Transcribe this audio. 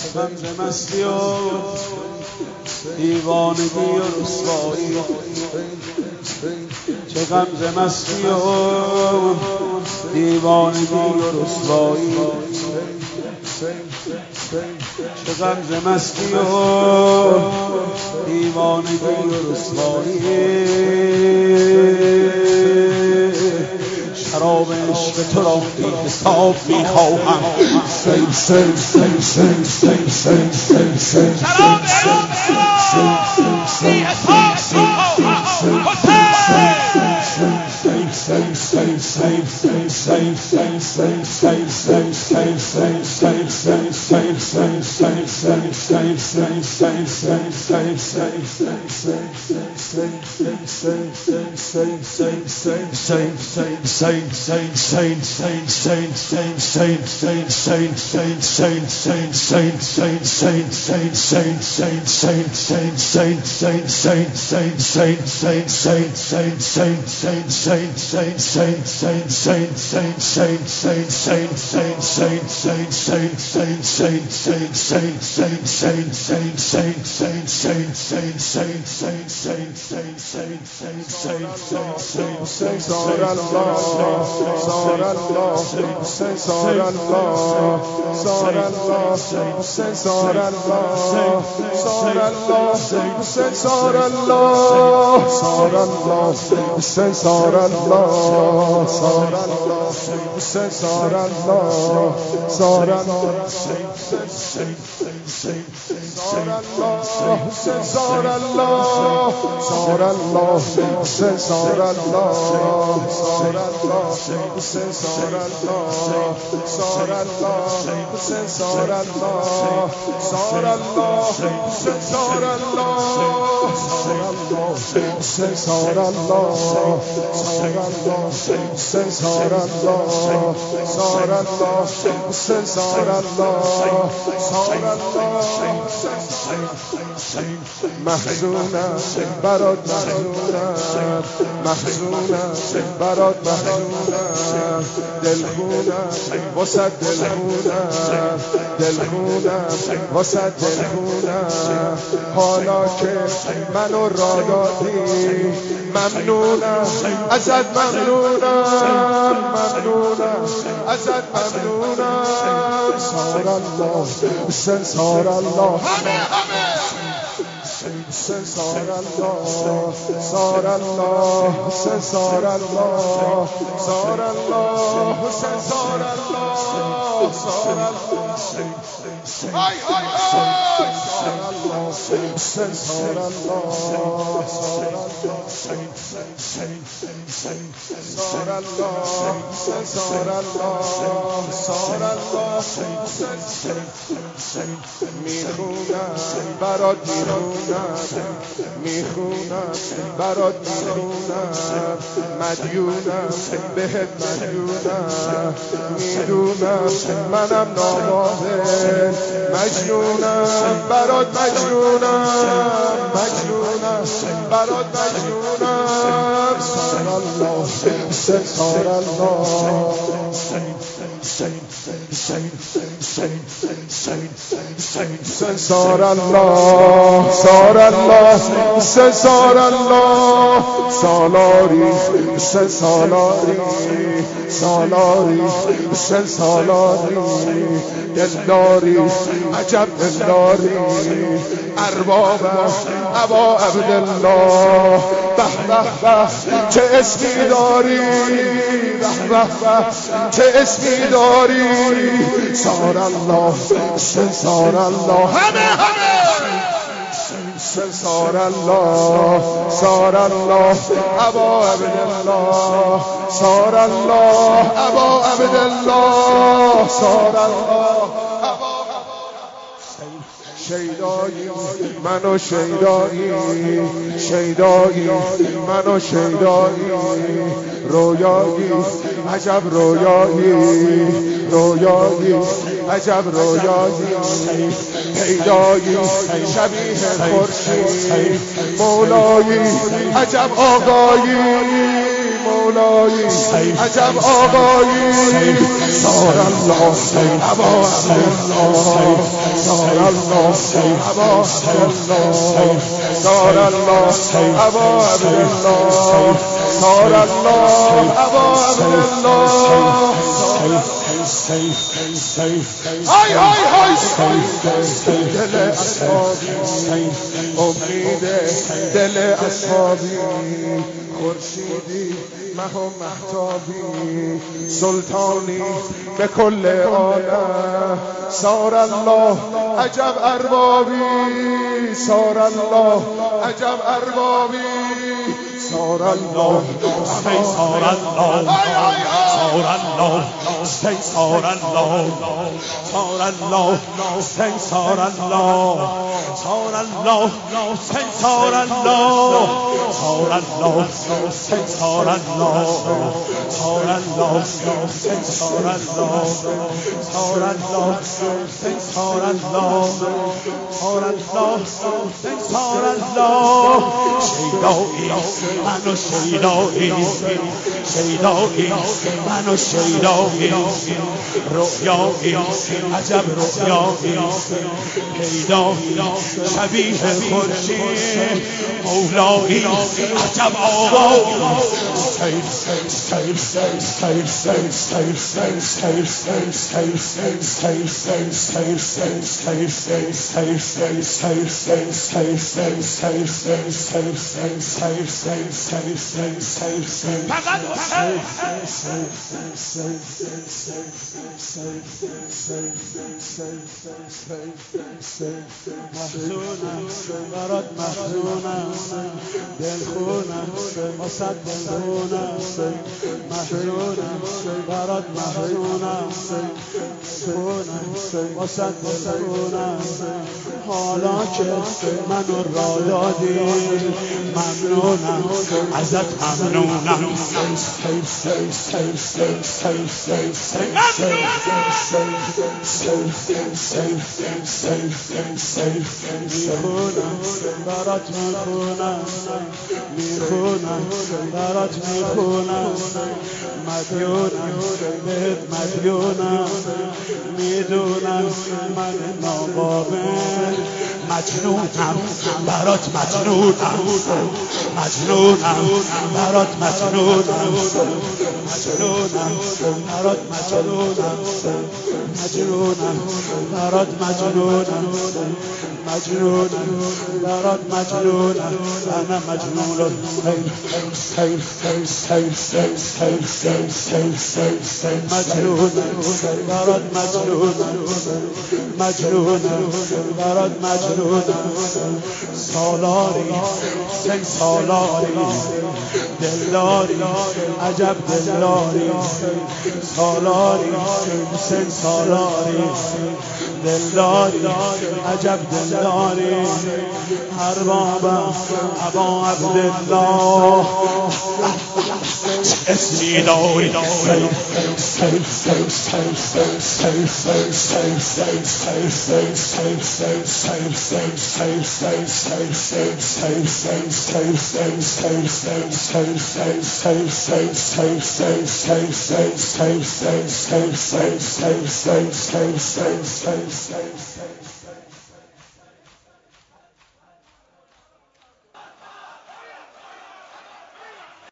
غمز مستی و دیوانگی و رسوایی، چه غمز مستی و دیوانگی و رسوایی، چه غمز مستی و دیوانگی و رسوایی. شراب عشق تو را بی حساب می‌خواهم، محزونم برات محزونم، محزونم برات محزونم، دلخونم واسه دلخونم، دلخونم واسه دلخونم. حالا که منو را دادی ممنونم ازت، ممنونم، ممنونم ازت، ممنونم. سار الله حسین، سار الله، حسین سار الله، سار الله حسین، سار الله، سار الله حسین، سار الله، سار الله، های های های، سار الله حسین، سار الله، سار الله، سار الله حسین، سار الله، سار الله حسین. میخونم برات میخونم، میخونم برات میخونم، مدیونم بهت مدیونم، میدونم منم ناماده، مجنونم برات مجنونم، مجنونم برات مجنونم. سار الله حسین، سار الله، سار الله، سار الله حسین، سار الله، سالاری حسین، سالاری، سالاری حسین، سالاری، دلداری عجب دلداری، اربابم ابا عبدالله. به به به چه اسمی داری، به به به چه اسمی داری. سار الله حسین، سار الله، همه سار الله، سار الله ابا عبدالله، سار الله ابا عبدالله، سار الله ابا. شیدایی منو شیدایی، شیدایی منو شیدایی، رویایی عجب رویایی، رویایی عجب رویایی، پیدایی شبیه خورشید، مولایی عجب آقایی، مولایی عجب آقایی سار الله ابا عبدالله سار الله ابا عبدالله سار الله ابا عبدالله سار الله ابا عبدالله های های های دل اصحابی امید دل اصحابی خورشیدی مه و مهتابی سلطانی به کل عالم سار الله عجب اربابی سار الله عجب اربابی سار الله سار الله سار الله سار الله سار الله سار الله سار الله سار الله سار الله سار الله سار الله سار الله سار الله سار الله سار الله سار الله شیدایی منو شیدایی شیدایی منو شیدایی رؤیایی عجب رؤیایی پیدایی شبیه خورشید مولایی عجب آقایی محزونم برات محزونم دلخونم واسه دلخونم محزونم برات محزونم دلخونم واسه دلخونم حالا که منو را دادی ممنونم ازت ممنونم میخونم برات میخونم میخونم برات میخونم مدیونم بهت مدیونم میدونم من ناقابل مجنونم برات مجنونم مجنونم برات مجنونم مجنونم برات مجنونم مجنونم برات مجنونم مجنونم برات مجنونم انا مجنون مجنونم برات مجنونم مجنونم برات مجنونم سالاری سن سالاری دلداری عجب دلداری سالاری سن سالاری دلداری عجب دلداری اربابم ابا عبدالله اسمی داری Say